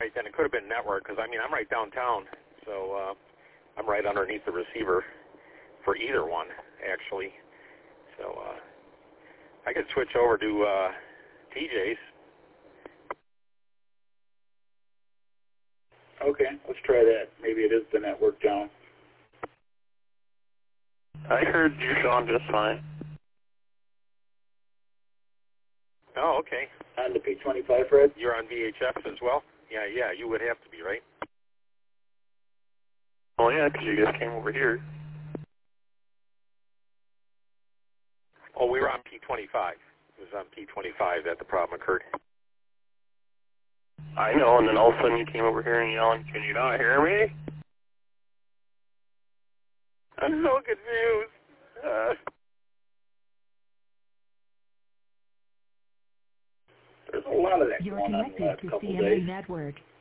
Right, then it could have been network, because, I mean, I'm right downtown, so I'm right underneath the receiver for either one, actually. So I could switch over to TJ's. Okay, let's try that. Maybe it is the network down. I heard you, Sean, just fine. Oh, okay. On the P25, Fred? You're on VHF as well? Yeah, you would have to be, right? Oh, yeah, because you guys came over here. Oh, we were on P25. It was on P25 that the problem occurred. I know, and then all of a sudden you came over here and yelling, "Can you not hear me?" I'm so confused. There's a lot of that You're going on in the connected last to couple CMA days. Network.